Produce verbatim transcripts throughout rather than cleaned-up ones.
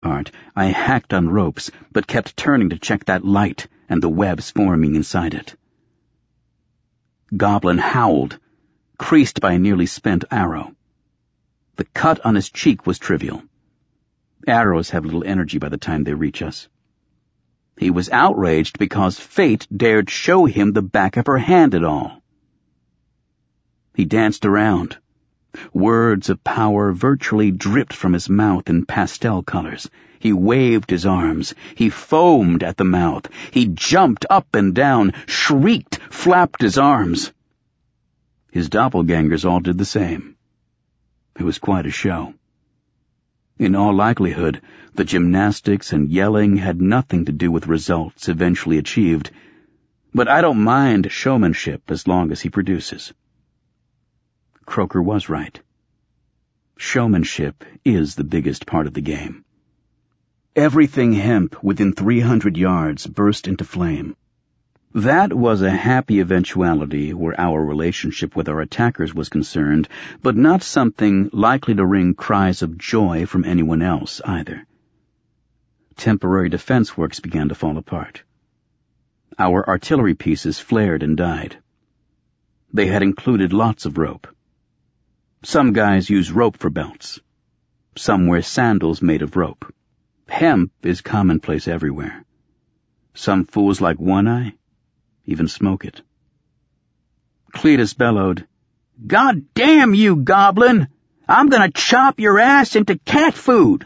part, I hacked on ropes, but kept turning to check that light and the webs forming inside it. Goblin howled, creased by a nearly spent arrow. The cut on his cheek was trivial. Arrows have little energy by the time they reach us. He was outraged because fate dared show him the back of her hand at all. He danced around. Words of power virtually dripped from his mouth in pastel colors. He waved his arms. He foamed at the mouth. He jumped up and down, shrieked, flapped his arms. His doppelgangers all did the same. It was quite a show. In all likelihood, the gymnastics and yelling had nothing to do with results eventually achieved, but I don't mind showmanship as long as he produces. Croker was right. Showmanship is the biggest part of the game. Everything hemp within three hundred yards burst into flame. That was a happy eventuality where our relationship with our attackers was concerned, but not something likely to wring cries of joy from anyone else either. Temporary defense works began to fall apart. Our artillery pieces flared and died. They had included lots of rope. Some guys use rope for belts. Some wear sandals made of rope. Hemp is commonplace everywhere. Some fools like One-Eye even smoke it. Cletus bellowed, "God damn you, Goblin! I'm gonna chop your ass into cat food!"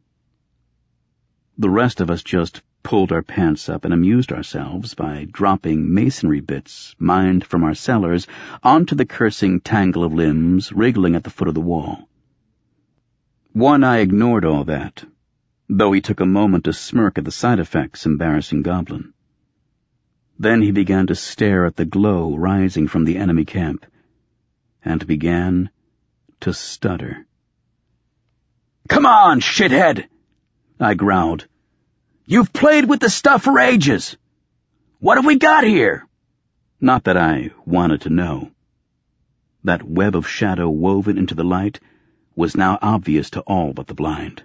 The rest of us just pulled our pants up and amused ourselves by dropping masonry bits, mined from our cellars, onto the cursing tangle of limbs wriggling at the foot of the wall. One-Eye ignored all that, though he took a moment to smirk at the side effects embarrassing Goblin. Then he began to stare at the glow rising from the enemy camp, and began to stutter. "Come on, shithead!" I growled. "You've played with the stuff for ages. What have we got here?" Not that I wanted to know. That web of shadow woven into the light was now obvious to all but the blind.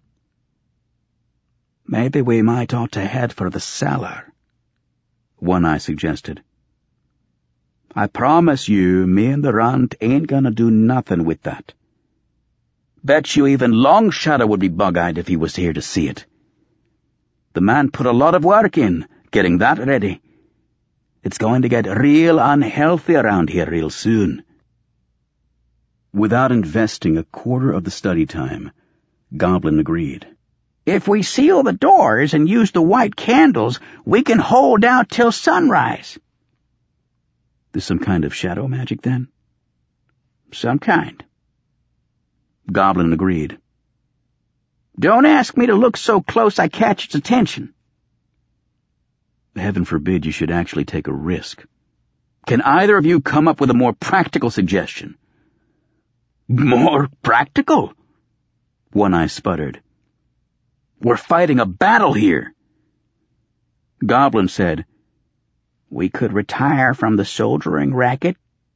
"Maybe we might ought to head for the cellar," One-Eye suggested. "I promise you, me and the runt ain't gonna do nothing with that. Bet you even Long Shadow would be bug-eyed if he was here to see it. The man put a lot of work in, getting that ready. It's going to get real unhealthy around here real soon." Without investing a quarter of the study time, Goblin agreed. "If we seal the doors and use the white candles, we can hold out till sunrise." "There's some kind of shadow magic, then?" "Some kind." Goblin agreed. "Don't ask me to look so close I catch its attention." Heaven forbid you should actually take a risk. Can either of you come up with a more practical suggestion? "More practical?" One-Eye sputtered. "We're fighting a battle here." Goblin said, "We could retire from the soldiering racket.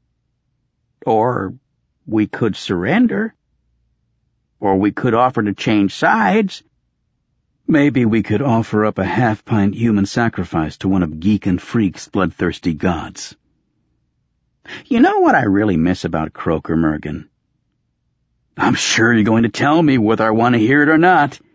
Or we could surrender. Or we could offer to change sides." "Maybe we could offer up a half-pint human sacrifice to one of Geek and Freak's bloodthirsty gods." "You know what I really miss about Croker, Mergen?" "I'm sure you're going to tell me whether I want to hear it or not."